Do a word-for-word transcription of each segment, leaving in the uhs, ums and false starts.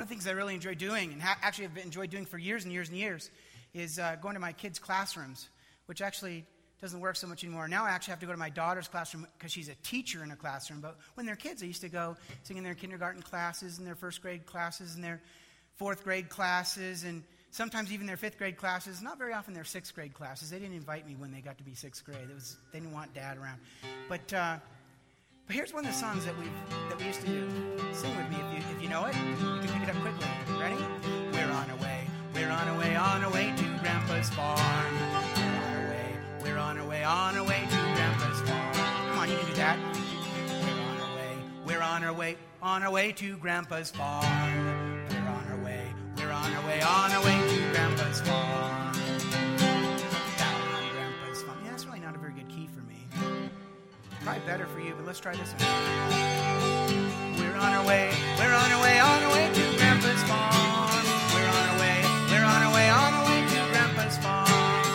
of the things I really enjoy doing, and ha- actually have enjoyed doing for years and years and years, is uh, going to my kids' classrooms, which actually doesn't work so much anymore. Now I actually have to go to my daughter's classroom because she's a teacher in a classroom. But when they're kids, I used to go sing in their kindergarten classes and their first grade classes and their fourth grade classes and sometimes even their fifth grade classes. Not very often their sixth grade classes. They didn't invite me when they got to be sixth grade. It was they didn't want Dad around. But uh, but here's one of the songs that we that we used to do. Sing with me if you if you know it. You can pick it up quickly. Ready? We're on our way. We're on our way, on our way to Grandpa's farm. We're on our way, on our way to Grandpa's farm. Come on, you can do that. We're on our way, we're on our way, on our way to Grandpa's farm. We're on our way, we're on our way, on our way to Grandpa's farm. Down on Grandpa's farm. Yeah, that's really not a very good key for me. Probably better for you, but let's try this one. We're on our way, we're on our way, on our way to Grandpa's farm. We're on our way, we're on our way, on our way to Grandpa's farm.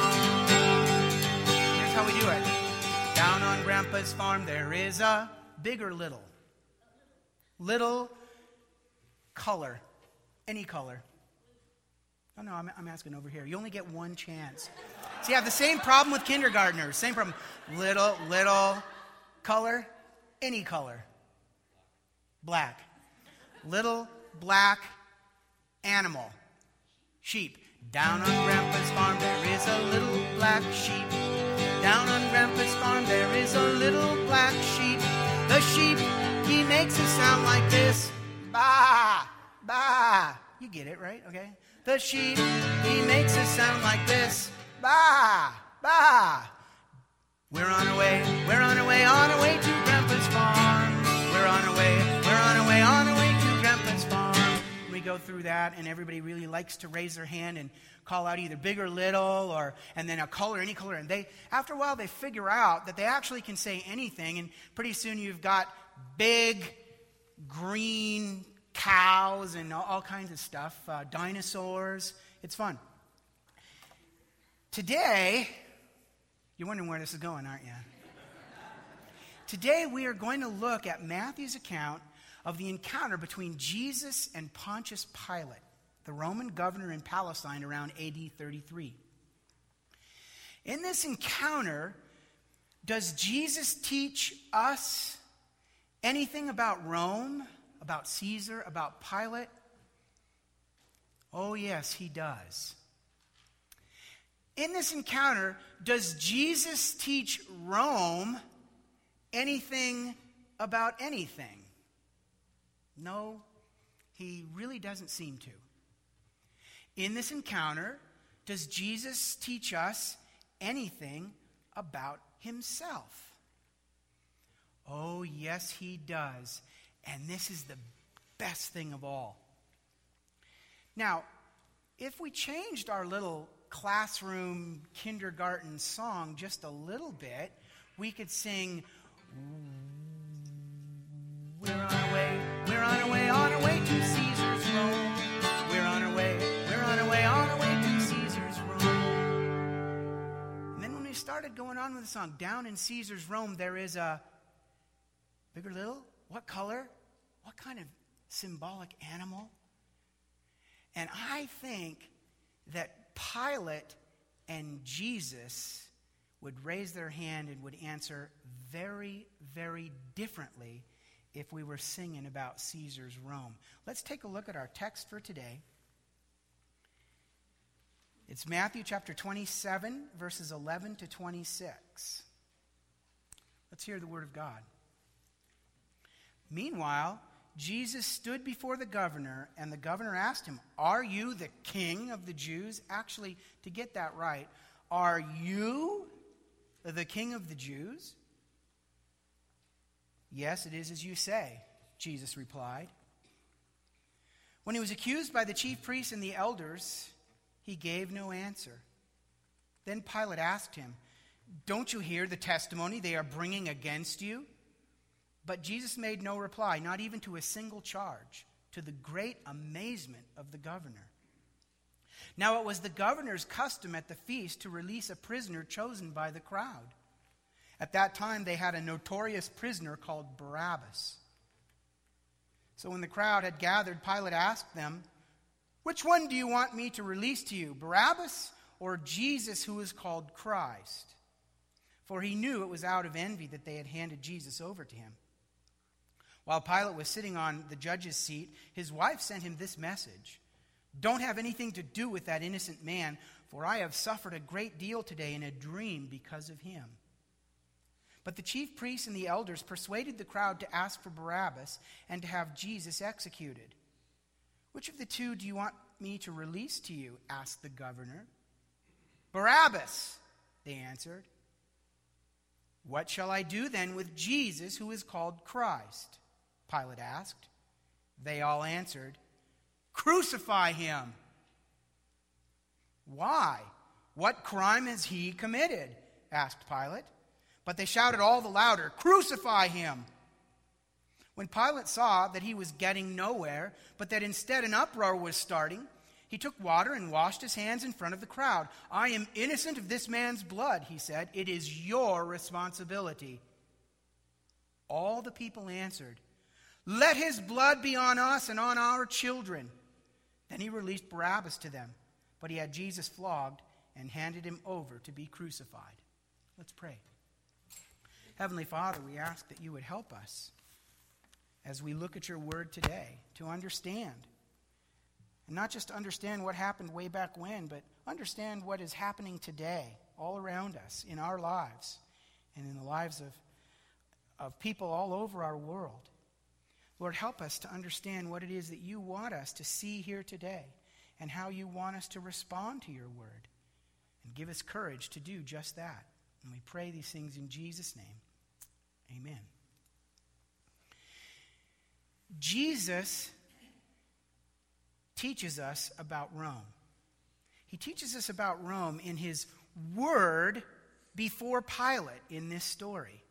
How we do it. Down on Grandpa's farm there is a big or little? Little color. Any color. Oh no, I'm, I'm asking over here. You only get one chance. See, I have the same problem with kindergartners. Same problem. Little, little color. Any color. Black. Little black animal. Sheep. Down on Grandpa's farm there is a little black sheep. Down on Grandpa's farm there is a little black sheep. The sheep, he makes a sound like this. Bah, bah. You get it, right? Okay. The sheep, he makes a sound like this. Bah, bah. We're on our way, we're on our way, on our way to Grandpa's farm. We're on our way, we're on our way, on our way to Grandpa's farm. We go through that, and everybody really likes to raise their hand and call out either big or little, or and then a color, any color. And they, after a while, they figure out that they actually can say anything, and pretty soon you've got big green cows and all, all kinds of stuff, uh, dinosaurs. It's fun. Today, you're wondering where this is going, aren't you? Today, we are going to look at Matthew's account of the encounter between Jesus and Pontius Pilate, the Roman governor in Palestine around A D thirty-three. In this encounter, does Jesus teach us anything about Rome, about Caesar, about Pilate? Oh, yes, he does. In this encounter, does Jesus teach Rome anything about anything? No, he really doesn't seem to. In this encounter, does Jesus teach us anything about himself? Oh, yes, he does. And this is the best thing of all. Now, if we changed our little classroom kindergarten song just a little bit, we could sing, we're on our way, we're on our way, on our way to Caesar's Rome. We're on our way, we're on our way, on our way to Caesar's Rome. And then when we started going on with the song, down in Caesar's Rome, there is a big or little? What color? What kind of symbolic animal? And I think that Pilate and Jesus would raise their hand and would answer very, very differently if we were singing about Caesar's Rome. Let's take a look at our text for today. It's Matthew chapter twenty-seven, verses eleven to twenty-six. Let's hear the word of God. Meanwhile, Jesus stood before the governor, and the governor asked him, "Are you the king of the Jews?" Actually, to get that right, are you the king of the Jews? "Yes, it is as you say," Jesus replied. When he was accused by the chief priests and the elders, he gave no answer. Then Pilate asked him, "Don't you hear the testimony they are bringing against you?" But Jesus made no reply, not even to a single charge, to the great amazement of the governor. Now it was the governor's custom at the feast to release a prisoner chosen by the crowd. At that time they had a notorious prisoner called Barabbas. So when the crowd had gathered, Pilate asked them, "Which one do you want me to release to you, Barabbas or Jesus who is called Christ?" For he knew it was out of envy that they had handed Jesus over to him. While Pilate was sitting on the judge's seat, his wife sent him this message: "Don't have anything to do with that innocent man, for I have suffered a great deal today in a dream because of him." But the chief priests and the elders persuaded the crowd to ask for Barabbas and to have Jesus executed. "Which of the two do you want me to release to you?" asked the governor. "Barabbas," they answered. "What shall I do then with Jesus who is called Christ?" Pilate asked. They all answered, "Crucify him." "Why? What crime has he committed?" asked Pilate. But they shouted all the louder, "Crucify him!" When Pilate saw that he was getting nowhere, but that instead an uproar was starting, he took water and washed his hands in front of the crowd. "I am innocent of this man's blood," he said. "It is your responsibility." All the people answered, "Let his blood be on us and on our children." Then he released Barabbas to them, but he had Jesus flogged and handed him over to be crucified. Let's pray. Heavenly Father, we ask that you would help us as we look at your word today to understand. And not just to understand what happened way back when, but understand what is happening today all around us in our lives and in the lives of, of people all over our world. Lord, help us to understand what it is that you want us to see here today and how you want us to respond to your word. And give us courage to do just that. And we pray these things in Jesus' name. Amen. Jesus teaches us about Rome. He teaches us about Rome in his word before Pilate in this story.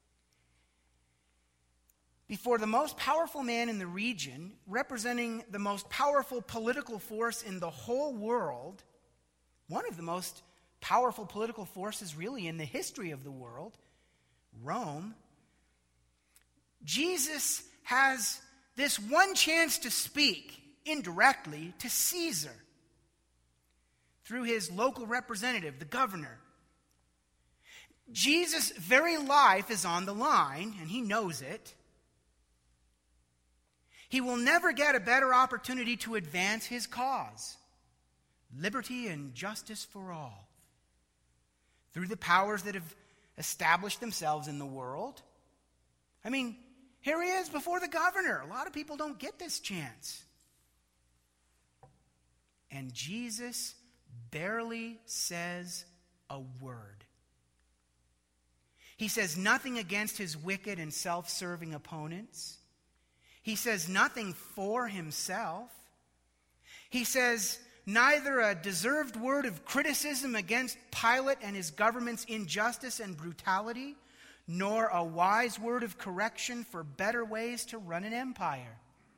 Before the most powerful man in the region, representing the most powerful political force in the whole world, one of the most powerful political forces really in the history of the world, Rome, Jesus has this one chance to speak indirectly to Caesar through his local representative, the governor. Jesus' very life is on the line, and he knows it. He will never get a better opportunity to advance his cause, liberty and justice for all, through the powers that have established themselves in the world. I mean, here he is before the governor. A lot of people don't get this chance. And Jesus barely says a word. He says nothing against his wicked and self-serving opponents. He says nothing for himself. He says neither a deserved word of criticism against Pilate and his government's injustice and brutality, nor a wise word of correction for better ways to run an empire.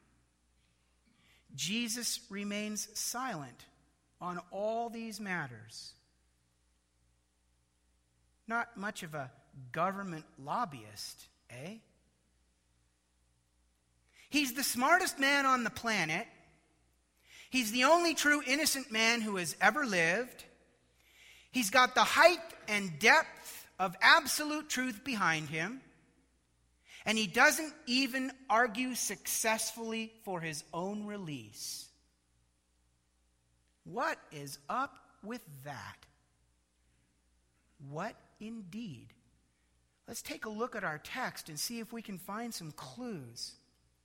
Jesus remains silent on all these matters. Not much of a government lobbyist, eh? He's the smartest man on the planet. He's the only true innocent man who has ever lived. He's got the height and depth of absolute truth behind him. And he doesn't even argue successfully for his own release. What is up with that? What indeed? Let's take a look at our text and see if we can find some clues.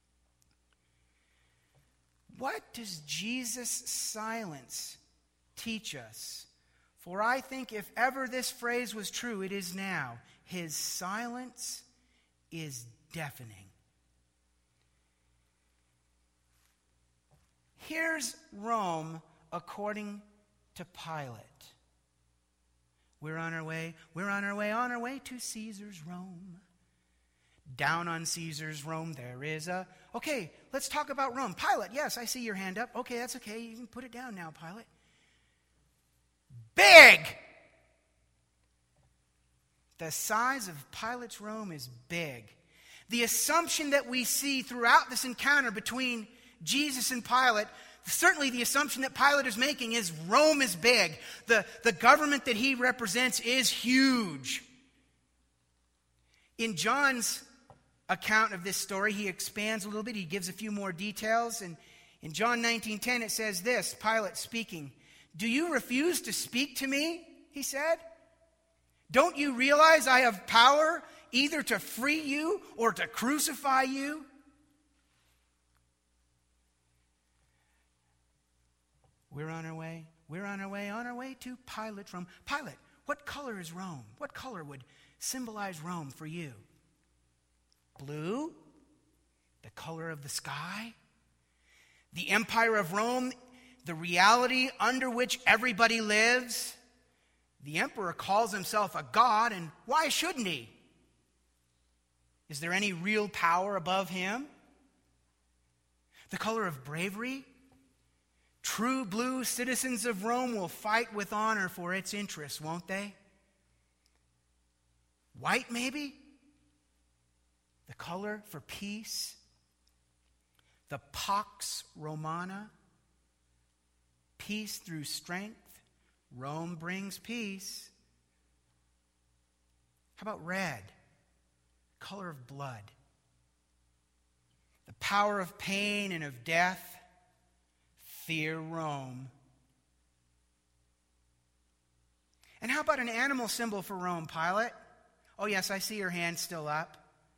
What does Jesus' silence teach us? For I think if ever this phrase was true, it is now. His silence is deafening. Here's Rome according to Pilate. We're on our way, we're on our way, on our way to Caesar's Rome. Down on Caesar's Rome there is a... Okay, let's talk about Rome. Pilate, yes, I see your hand up. Okay, that's okay. You can put it down now, Pilate. Big! The size of Pilate's Rome is big. The assumption that we see throughout this encounter between Jesus and Pilate, certainly the assumption that Pilate is making is Rome is big. The, the government that he represents is huge. In John's account of this story, he expands a little bit. He gives a few more details. And in John nineteen ten, it says this, Pilate speaking, "Do you refuse to speak to me?" he said. "Don't you realize I have power either to free you or to crucify you?" We're on our way. We're on our way, on our way to Pilate from Pilate. What color is Rome? What color would symbolize Rome for you? Blue? The color of the sky? The empire of Rome, the reality under which everybody lives? The emperor calls himself a god, and why shouldn't he? Is there any real power above him? The color of bravery? True blue citizens of Rome will fight with honor for its interests, won't they? White, maybe? The color for peace? The Pax Romana? Peace through strength? Rome brings peace. How about red? Color of blood. The power of pain and of death. Fear Rome. And how about an animal symbol for Rome, Pilate? Oh yes, I see your hand still up.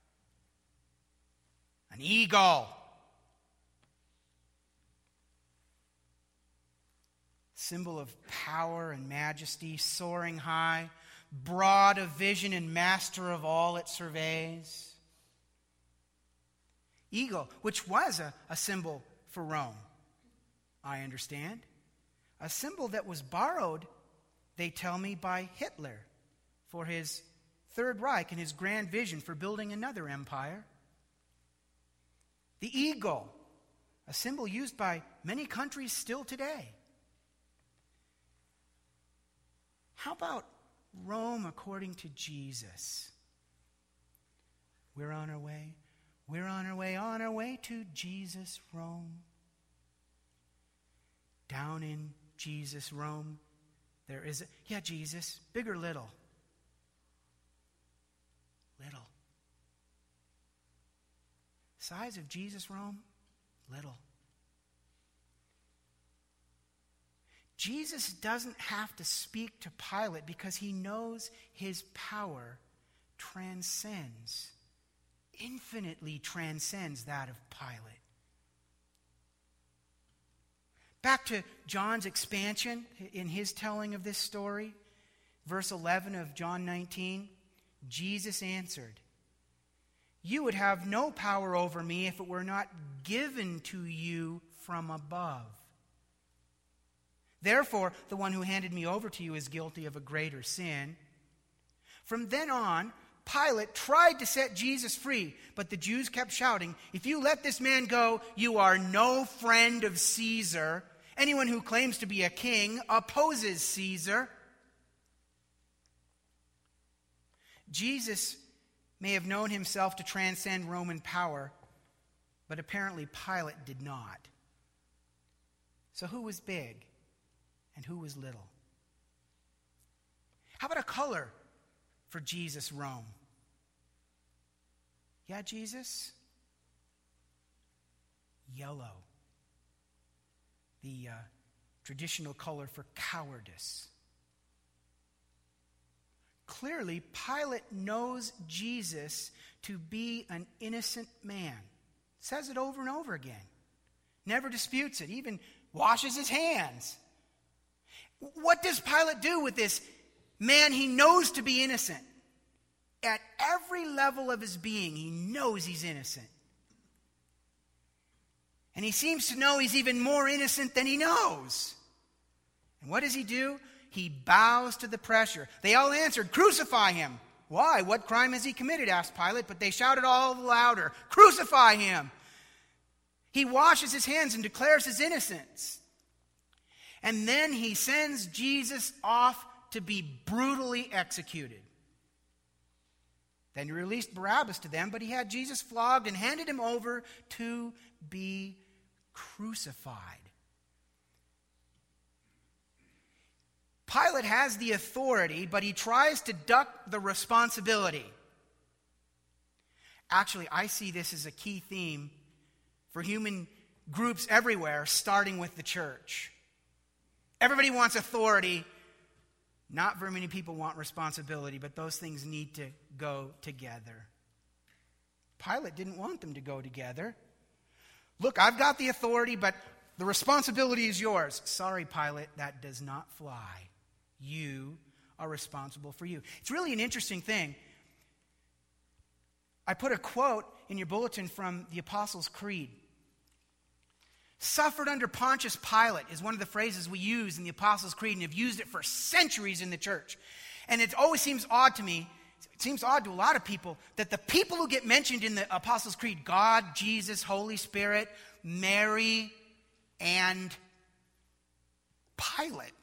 An eagle. Symbol of power and majesty, soaring high, broad of vision and master of all it surveys. Eagle, which was a, a symbol for Rome, I understand. A symbol that was borrowed, they tell me, by Hitler for his Third Reich and his grand vision for building another empire. The eagle, a symbol used by many countries still today. How about Rome according to Jesus? We're on our way. We're on our way, on our way to Jesus, Rome. Down in Jesus, Rome, there is a, yeah, Jesus, big or little? Little. Size of Jesus, Rome? Little. Jesus doesn't have to speak to Pilate because he knows his power transcends, infinitely transcends that of Pilate. Back to John's expansion in his telling of this story, verse eleven of John nineteen, Jesus answered, "You would have no power over me if it were not given to you from above. Therefore, the one who handed me over to you is guilty of a greater sin." From then on, Pilate tried to set Jesus free, but the Jews kept shouting, "If you let this man go, you are no friend of Caesar. Anyone who claims to be a king opposes Caesar." Jesus may have known himself to transcend Roman power, but apparently Pilate did not. So who was big and who was little? How about a color for Jesus, Rome? Yeah, Jesus? Yellow. The uh, traditional color for cowardice. Clearly, Pilate knows Jesus to be an innocent man. Says it over and over again. Never disputes it. Even washes his hands. What does Pilate do with this man he knows to be innocent? At every level of his being, he knows he's innocent. And he seems to know he's even more innocent than he knows. And what does he do? He bows to the pressure. They all answered, "Crucify him." "Why? What crime has he committed?" asked Pilate. But they shouted all the louder, "Crucify him." He washes his hands and declares his innocence. And then he sends Jesus off to be brutally executed. Then he released Barabbas to them, but he had Jesus flogged and handed him over to be crucified. Pilate has the authority, but he tries to duck the responsibility. Actually, I see this as a key theme for human groups everywhere, starting with the church. Everybody wants authority. Not very many people want responsibility, but those things need to go together. Pilate didn't want them to go together. Look, I've got the authority, but the responsibility is yours. Sorry, Pilate, that does not fly. You are responsible for you. It's really an interesting thing. I put a quote in your bulletin from the Apostles' Creed. Suffered under Pontius Pilate is one of the phrases we use in the Apostles' Creed, and have used it for centuries in the church. And it always seems odd to me, it seems odd to a lot of people, that the people who get mentioned in the Apostles' Creed, God, Jesus, Holy Spirit, Mary, and Pilate.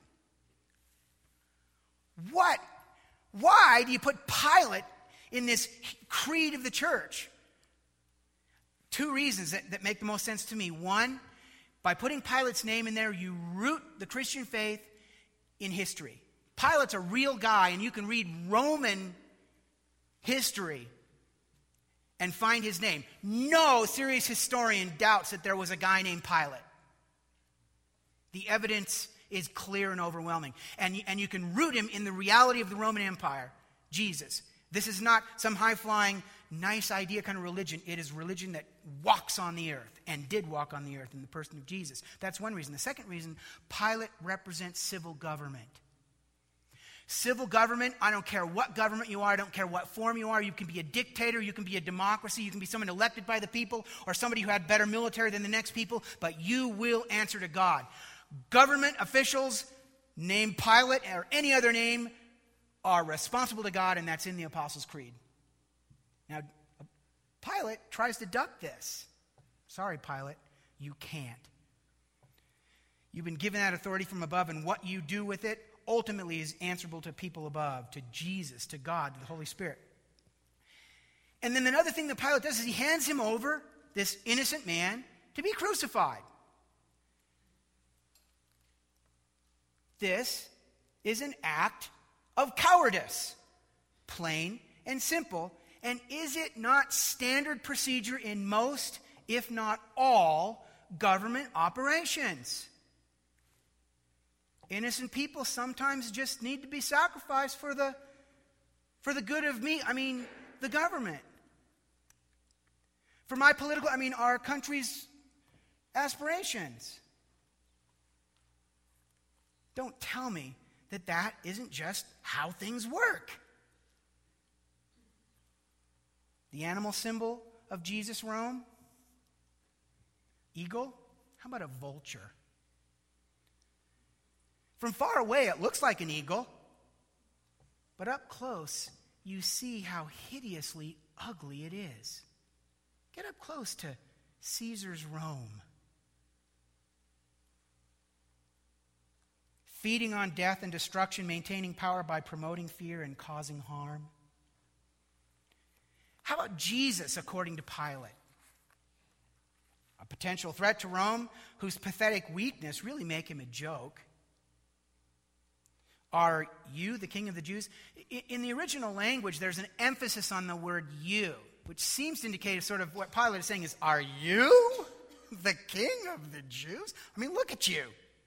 What? Why do you put Pilate in this creed of the church? Two reasons that, that make the most sense to me. One, by putting Pilate's name in there, you root the Christian faith in history. Pilate's a real guy, and you can read Roman history and find his name. No serious historian doubts that there was a guy named Pilate. The evidence is clear and overwhelming. And, and you can root him in the reality of the Roman Empire, Jesus. This is not some high-flying, nice idea kind of religion. It is religion that walks on the earth and did walk on the earth in the person of Jesus. That's one reason. The second reason, Pilate represents civil government. Civil government, I don't care what government you are, I don't care what form you are. You can be a dictator, you can be a democracy, you can be someone elected by the people, or somebody who had better military than the next people, but you will answer to God. Government officials named Pilate or any other name are responsible to God, and that's in the Apostles' Creed. Now, Pilate tries to duck this. Sorry, Pilate, you can't. You've been given that authority from above, and what you do with it ultimately is answerable to people above, to Jesus, to God, to the Holy Spirit. And then another thing that Pilate does is he hands him over, this innocent man, to be crucified. This is an act of cowardice, plain and simple. And is it not standard procedure in most, if not all, government operations? Innocent people sometimes just need to be sacrificed for the, for the good of me, I mean, the government. For my political, I mean, our country's aspirations. Don't tell me that that isn't just how things work. The animal symbol of Jesus Rome? Eagle? How about a vulture? From far away, it looks like an eagle. But up close, you see how hideously ugly it is. Get up close to Caesar's Rome. Feeding on death and destruction, maintaining power by promoting fear and causing harm. How about Jesus according to Pilate? A potential threat to Rome whose pathetic weakness really make him a joke. Are you the king of the Jews? In the original language, there's an emphasis on the word you, which seems to indicate sort of what Pilate is saying is, are you the king of the Jews? I mean, look at you.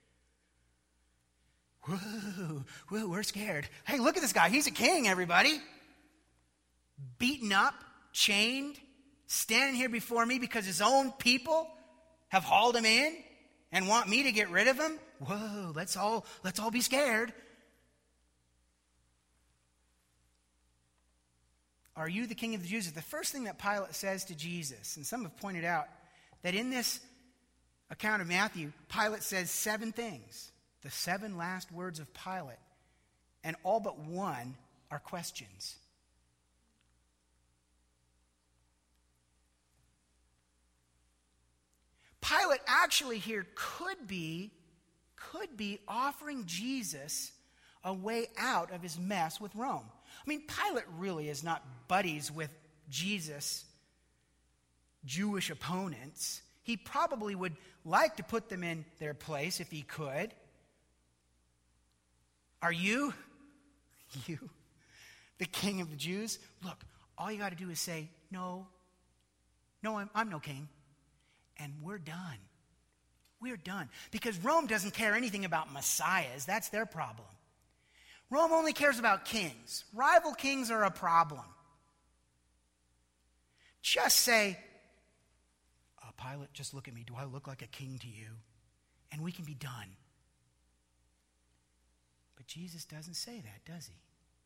Whoa, whoa, we're scared. Hey, look at this guy. He's a king, everybody. Beaten up, chained, standing here before me because his own people have hauled him in and want me to get rid of him. Whoa, let's all, let's all be scared. Are you the king of the Jews? Is the first thing that Pilate says to Jesus. And some have pointed out that in this account of Matthew, Pilate says seven things. The seven last words of Pilate, and all but one are questions. Pilate actually here could be, could be offering Jesus a way out of his mess with Rome. I mean, Pilate really is not buddies with Jesus' Jewish opponents. He probably would like to put them in their place if he could. Are you, you, the king of the Jews? Look, all you got to do is say, no, no, I'm, I'm no king. And we're done. We're done. Because Rome doesn't care anything about messiahs. That's their problem. Rome only cares about kings. Rival kings are a problem. Just say, oh, Pilate, just look at me. Do I look like a king to you? And we can be done. But Jesus doesn't say that, does he?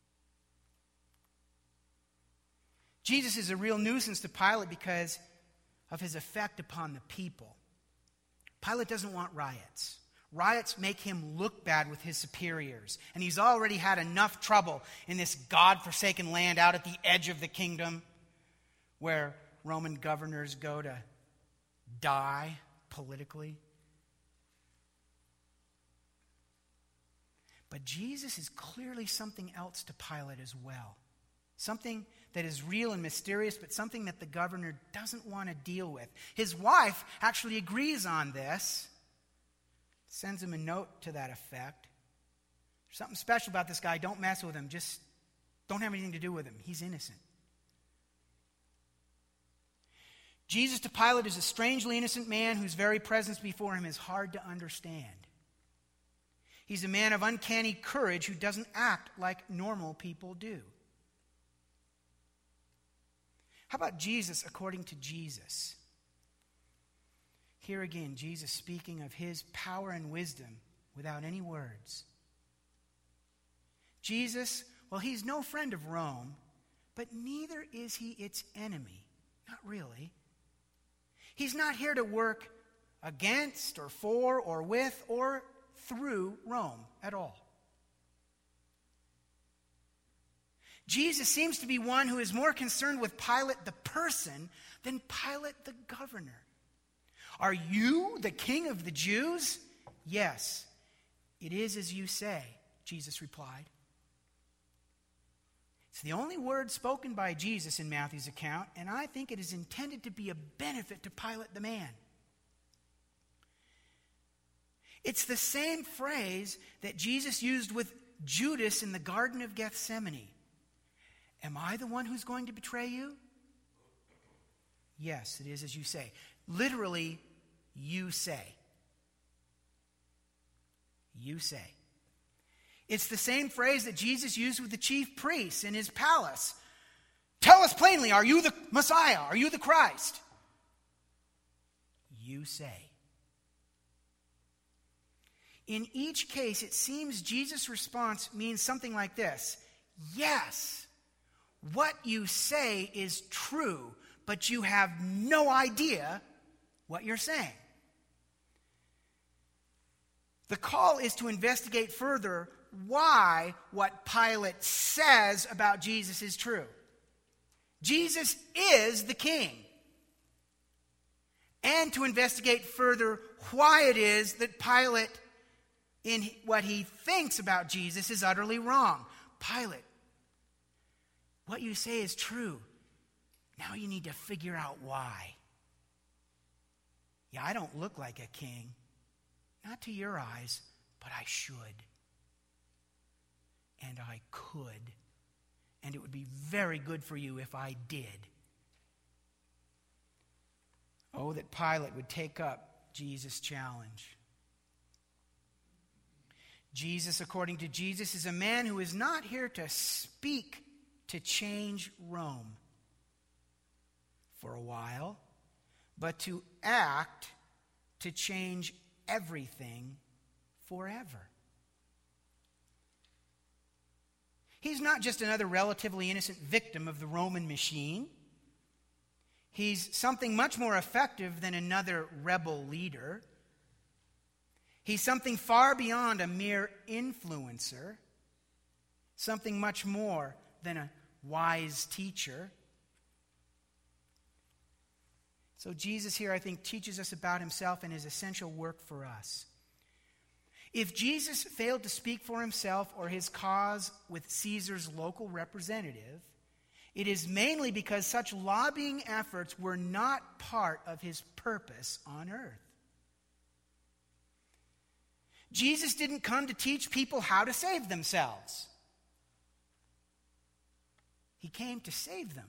Jesus is a real nuisance to Pilate because of his effect upon the people. Pilate doesn't want riots. Riots make him look bad with his superiors. And he's already had enough trouble in this God-forsaken land out at the edge of the kingdom where Roman governors go to die politically. But Jesus is clearly something else to Pilate as well. Something that is real and mysterious, but something that the governor doesn't want to deal with. His wife actually agrees on this. Sends him a note to that effect. There's something special about this guy. Don't mess with him. Just don't have anything to do with him. He's innocent. Jesus to Pilate is a strangely innocent man whose very presence before him is hard to understand. He's a man of uncanny courage who doesn't act like normal people do. How about Jesus according to Jesus? Here again, Jesus speaking of his power and wisdom without any words. Jesus, well, he's no friend of Rome, but neither is he its enemy. Not really. He's not here to work against or for or with or through Rome at all. Jesus seems to be one who is more concerned with Pilate the person than Pilate the governor. Are you the king of the Jews? Yes, it is as you say, Jesus replied. It's the only word spoken by Jesus in Matthew's account, and I think it is intended to be a benefit to Pilate the man. It's the same phrase that Jesus used with Judas in the Garden of Gethsemane. Am I the one who's going to betray you? Yes, it is as you say. Literally, you say. You say. It's the same phrase that Jesus used with the chief priests in his palace. Tell us plainly, are you the Messiah? Are you the Christ? You say. In each case, it seems Jesus' response means something like this. Yes, what you say is true, but you have no idea what you're saying. The call is to investigate further why what Pilate says about Jesus is true. Jesus is the king. And to investigate further why it is that Pilate, in what he thinks about Jesus, is utterly wrong. Pilate, what you say is true. Now you need to figure out why. Yeah, I don't look like a king. Not to your eyes, but I should. And I could. And it would be very good for you if I did. Oh, that Pilate would take up Jesus' challenge. Jesus, according to Jesus, is a man who is not here to speak to change Rome for a while, but to act to change everything forever. He's not just another relatively innocent victim of the Roman machine. He's something much more effective than another rebel leader. He's something far beyond a mere influencer, something much more than a wise teacher. So Jesus here, I think, teaches us about himself and his essential work for us. If Jesus failed to speak for himself or his cause with Caesar's local representative, it is mainly because such lobbying efforts were not part of his purpose on earth. Jesus didn't come to teach people how to save themselves. He came to save them.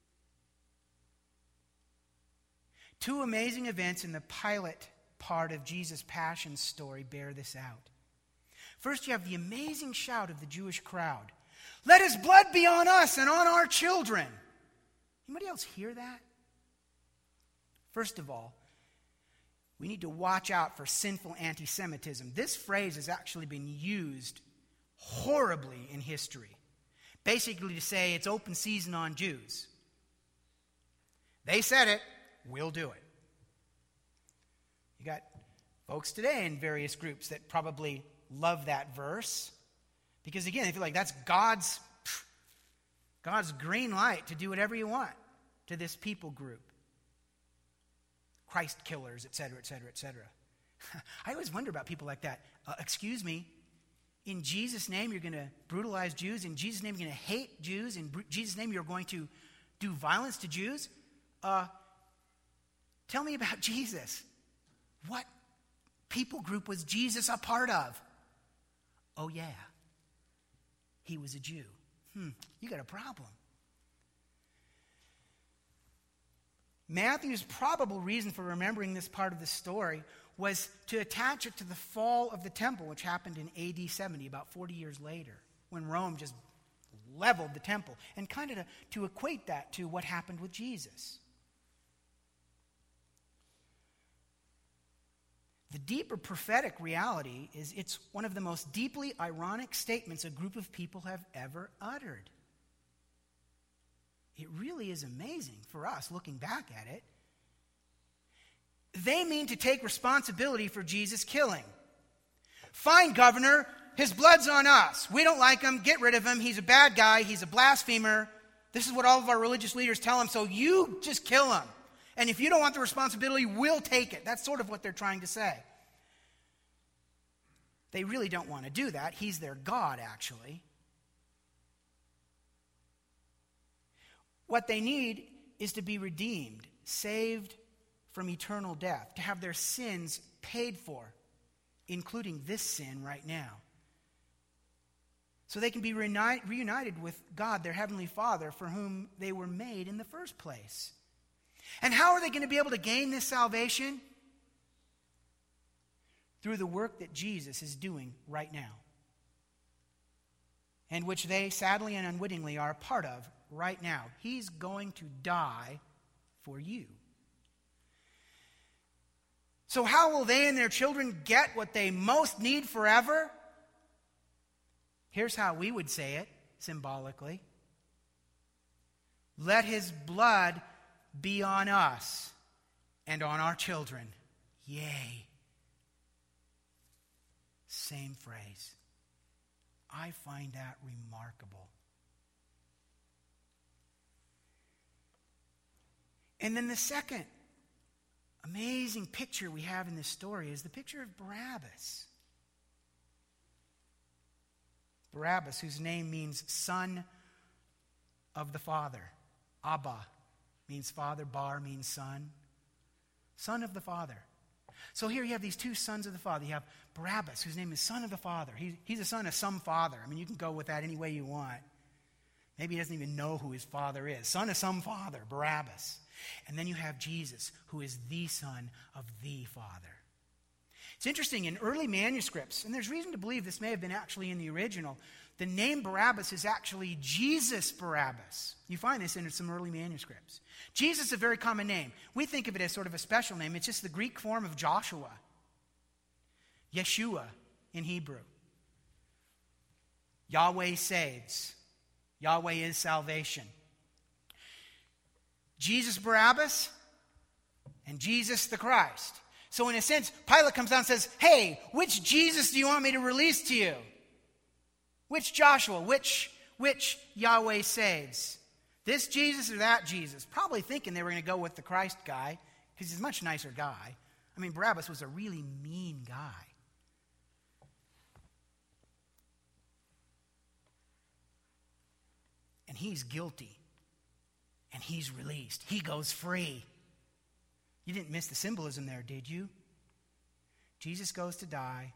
Two amazing events in the Pilate part of Jesus' passion story bear this out. First, you have the amazing shout of the Jewish crowd. Let his blood be on us and on our children. Anybody else hear that? First of all, we need to watch out for sinful anti-Semitism. This phrase has actually been used horribly in history. Basically to say it's open season on Jews. They said it, we'll do it. You got folks today in various groups that probably love that verse. Because again, they feel like that's God's, God's green light to do whatever you want to this people group. Christ killers, et cetera, et cetera, et cetera. I always wonder about people like that. Uh, excuse me, in Jesus' name you're going to brutalize Jews. In Jesus' name you're going to hate Jews. In br- Jesus' name you're going to do violence to Jews. Uh, tell me about Jesus. What people group was Jesus a part of? Oh yeah, he was a Jew. Hmm, you got a problem. Matthew's probable reason for remembering this part of the story was to attach it to the fall of the temple, which happened in A D seventy, about forty years later, when Rome just leveled the temple, and kind of to, to equate that to what happened with Jesus. The deeper prophetic reality is it's one of the most deeply ironic statements a group of people have ever uttered. It really is amazing for us looking back at it. They mean to take responsibility for Jesus' killing. Fine, governor, his blood's on us. We don't like him. Get rid of him. He's a bad guy. He's a blasphemer. This is what all of our religious leaders tell him, so you just kill him. And if you don't want the responsibility, we'll take it. That's sort of what they're trying to say. They really don't want to do that. He's their God, actually. What they need is to be redeemed, saved from eternal death, to have their sins paid for, including this sin right now. So they can be reuni- reunited with God, their Heavenly Father, for whom they were made in the first place. And how are they going to be able to gain this salvation? Through the work that Jesus is doing right now, and which they sadly and unwittingly are a part of right now. He's going to die for you. So how will they and their children get what they most need forever? Here's how we would say it symbolically. Let his blood be on us and on our children. Yay. Same phrase. I find that remarkable. And then the second amazing picture we have in this story is the picture of Barabbas. Barabbas, whose name means son of the Father. Abba means father, Bar means son. Son of the Father. So here you have these two sons of the Father. You have Barabbas, whose name is son of the Father. He, he's a son of some father. I mean, you can go with that any way you want. Maybe he doesn't even know who his father is. Son of some father, Barabbas. And then you have Jesus, who is the son of the Father. It's interesting, in early manuscripts, and there's reason to believe this may have been actually in the original, the name Barabbas is actually Jesus Barabbas. You find this in some early manuscripts. Jesus is a very common name. We think of it as sort of a special name. It's just the Greek form of Joshua. Yeshua in Hebrew. Yahweh saves. Yahweh is salvation. Jesus Barabbas and Jesus the Christ. So in a sense, Pilate comes down and says, hey, which Jesus do you want me to release to you? Which Joshua? Which, which Yahweh saves? This Jesus or that Jesus? Probably thinking they were going to go with the Christ guy, because he's a much nicer guy. I mean, Barabbas was a really mean guy. he's guilty. And he's released. He goes free. You didn't miss the symbolism there, did you? Jesus goes to die.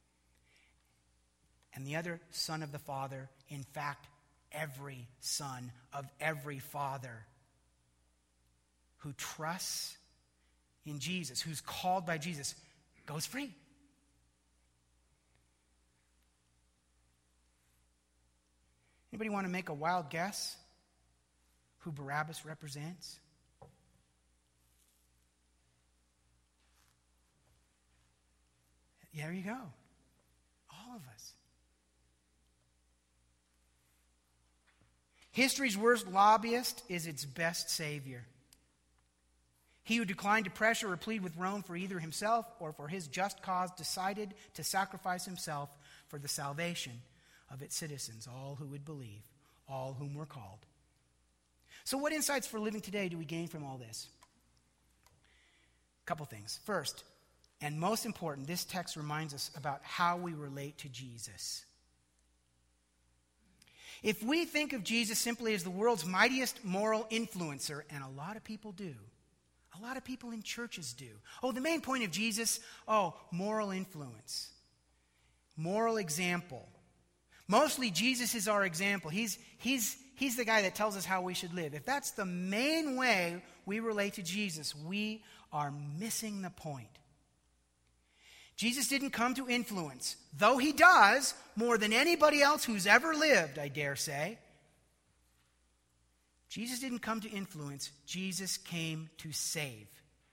And the other son of the Father, in fact, every son of every father who trusts in Jesus, who's called by Jesus, goes free. Anybody want to make a wild guess who Barabbas represents? Yeah, there you go. All of us. History's worst lobbyist is its best savior. He who declined to pressure or plead with Rome for either himself or for his just cause decided to sacrifice himself for the salvation of its citizens, all who would believe, all whom were called. So what insights for living today do we gain from all this? A couple things. First, and most important, this text reminds us about how we relate to Jesus. If we think of Jesus simply as the world's mightiest moral influencer, and a lot of people do, a lot of people in churches do. Oh, the main point of Jesus, oh, moral influence, moral example. Mostly Jesus is our example. He's, he's, he's the guy that tells us how we should live. If that's the main way we relate to Jesus, we are missing the point. Jesus didn't come to influence, though he does more than anybody else who's ever lived, I dare say. Jesus didn't come to influence. Jesus came to save.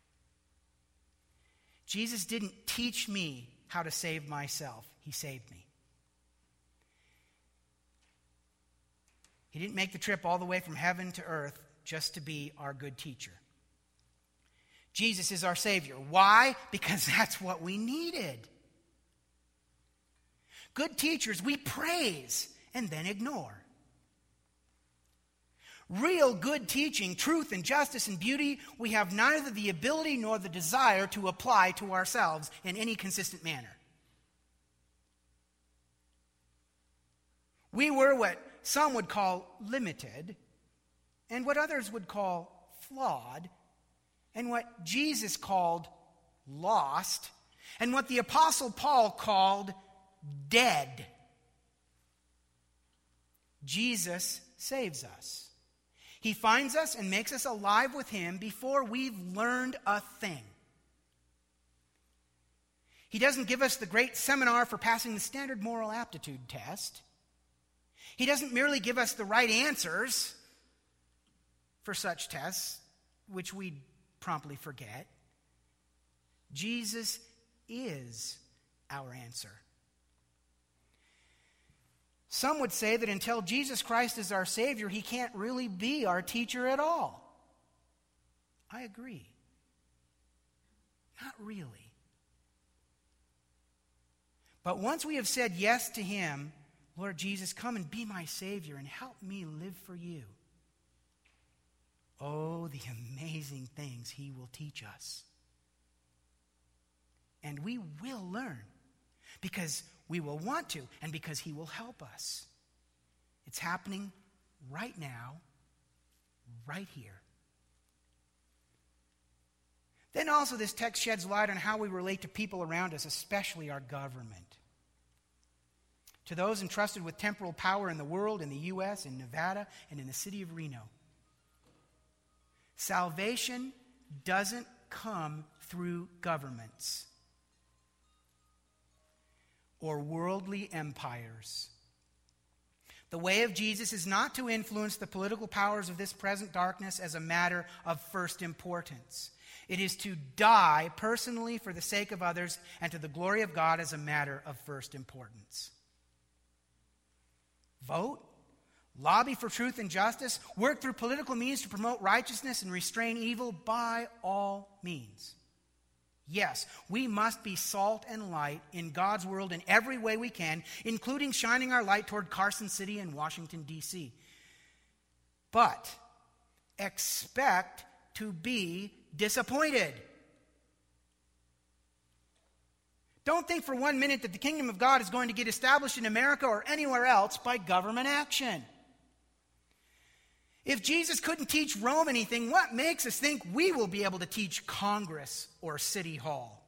Jesus didn't teach me how to save myself. He saved me. He didn't make the trip all the way from heaven to earth just to be our good teacher. Jesus is our Savior. Why? Because that's what we needed. Good teachers we praise and then ignore. Real good teaching, truth and justice and beauty, we have neither the ability nor the desire to apply to ourselves in any consistent manner. We were what some would call limited, and what others would call flawed, and what Jesus called lost, and what the Apostle Paul called dead. Jesus saves us. He finds us and makes us alive with him before we've learned a thing. He doesn't give us the great seminar for passing the standard moral aptitude test. He doesn't merely give us the right answers for such tests, which we promptly forget. Jesus is our answer. Some would say that until Jesus Christ is our Savior, he can't really be our teacher at all. I agree. Not really. But once we have said yes to him, Lord Jesus, come and be my Savior and help me live for you. Oh, the amazing things he will teach us. And we will learn because we will want to and because he will help us. It's happening right now, right here. Then also this text sheds light on how we relate to people around us, especially our government. To those entrusted with temporal power in the world, in the U S, in Nevada, and in the city of Reno. Salvation doesn't come through governments or worldly empires. The way of Jesus is not to influence the political powers of this present darkness as a matter of first importance. It is to die personally for the sake of others and to the glory of God as a matter of first importance. Vote, lobby for truth and justice, work through political means to promote righteousness and restrain evil by all means. Yes, we must be salt and light in God's world in every way we can, including shining our light toward Carson City and Washington, D C But expect to be disappointed. Don't think for one minute that the kingdom of God is going to get established in America or anywhere else by government action. If Jesus couldn't teach Rome anything, what makes us think we will be able to teach Congress or City Hall?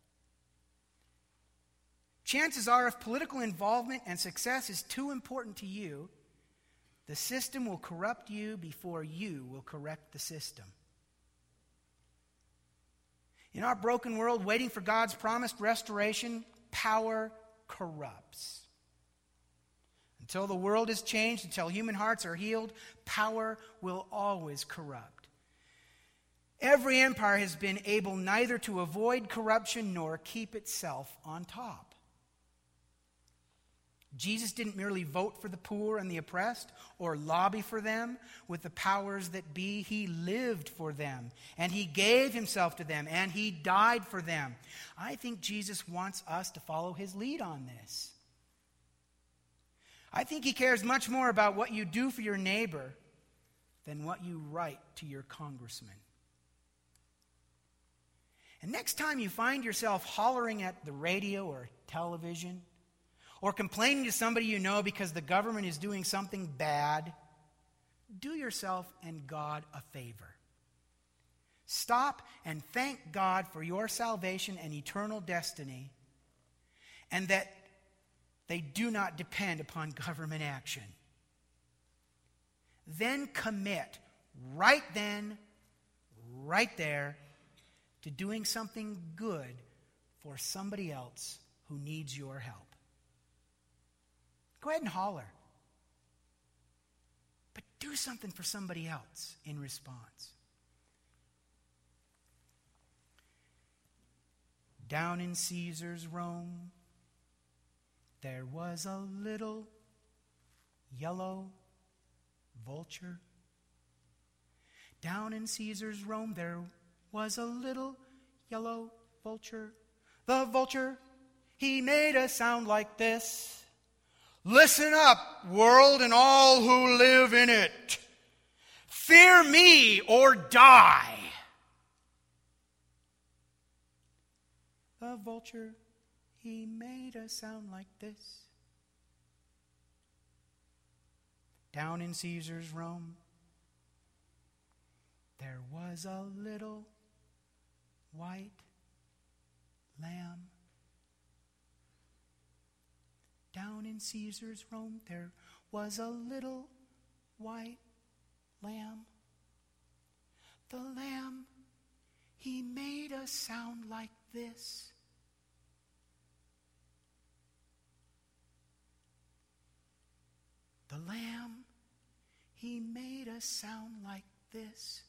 Chances are, if political involvement and success is too important to you, the system will corrupt you before you will correct the system. In our broken world, waiting for God's promised restoration, power corrupts. Until the world is changed, until human hearts are healed, power will always corrupt. Every empire has been able neither to avoid corruption nor keep itself on top. Jesus didn't merely vote for the poor and the oppressed or lobby for them with the powers that be. He lived for them, and he gave himself to them, and he died for them. I think Jesus wants us to follow his lead on this. I think he cares much more about what you do for your neighbor than what you write to your congressman. And next time you find yourself hollering at the radio or television, or complaining to somebody you know because the government is doing something bad, do yourself and God a favor. Stop and thank God for your salvation and eternal destiny, and that they do not depend upon government action. Then commit right then, right there, to doing something good for somebody else who needs your help. Go ahead and holler. But do something for somebody else in response. Down in Caesar's Rome, there was a little yellow vulture. Down in Caesar's Rome, there was a little yellow vulture. The vulture, he made a sound like this. Listen up, world, and all who live in it. Fear me or die. The vulture, he made a sound like this. Down in Caesar's Rome, there was a little white lamb. Down in Caesar's Rome, there was a little white lamb. The lamb, he made a sound like this. The lamb, he made a sound like this.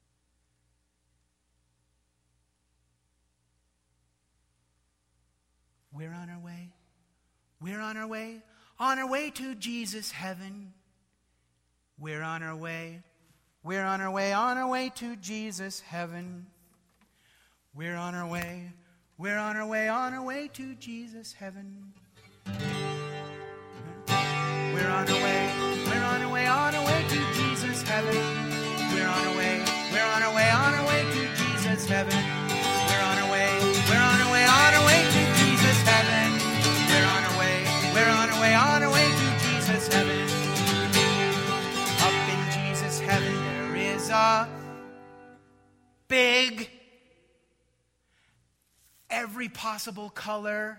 We're on our way. We're on our way. On our way to Jesus' heaven. We're on our way. We're on our way. On our way to Jesus' heaven. We're on our way. We're on our way. On our way to Jesus' heaven. We're on our way, we're on our way, on our way to Jesus' heaven. We're on our way, we're on our way, on our way to Jesus' heaven. We're on our way, we're on our way, on our way to Jesus' heaven. We're on our way, we're on our way, on our way to Jesus' heaven. Up in Jesus' heaven there is a big, every possible color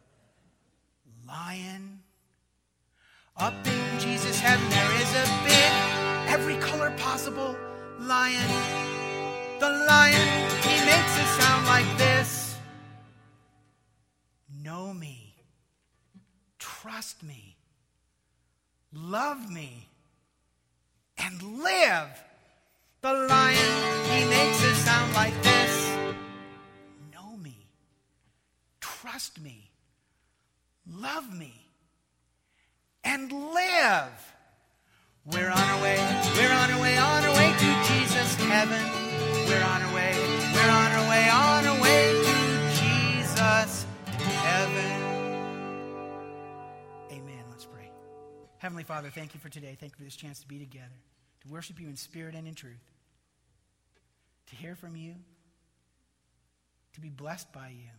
lion. Up in Jesus' heaven there is a big, every color possible lion. The lion, he makes it sound like this. Know me, trust me, love me, and live. The lion, he makes it sound like this. Know me, trust me, love me, and live. We're on our way, we're on our way, on our way to Jesus' heaven. We're on our way, we're on our way, on our way to Jesus' heaven. Amen. Let's pray. Heavenly Father, thank you for today. Thank you for this chance to be together, to worship you in spirit and in truth, to hear from you, to be blessed by you.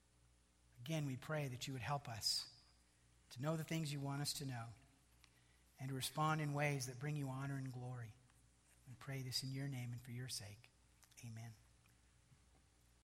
Again, we pray that you would help us to know the things you want us to know, and to respond in ways that bring you honor and glory. We pray this in your name and for your sake. Amen.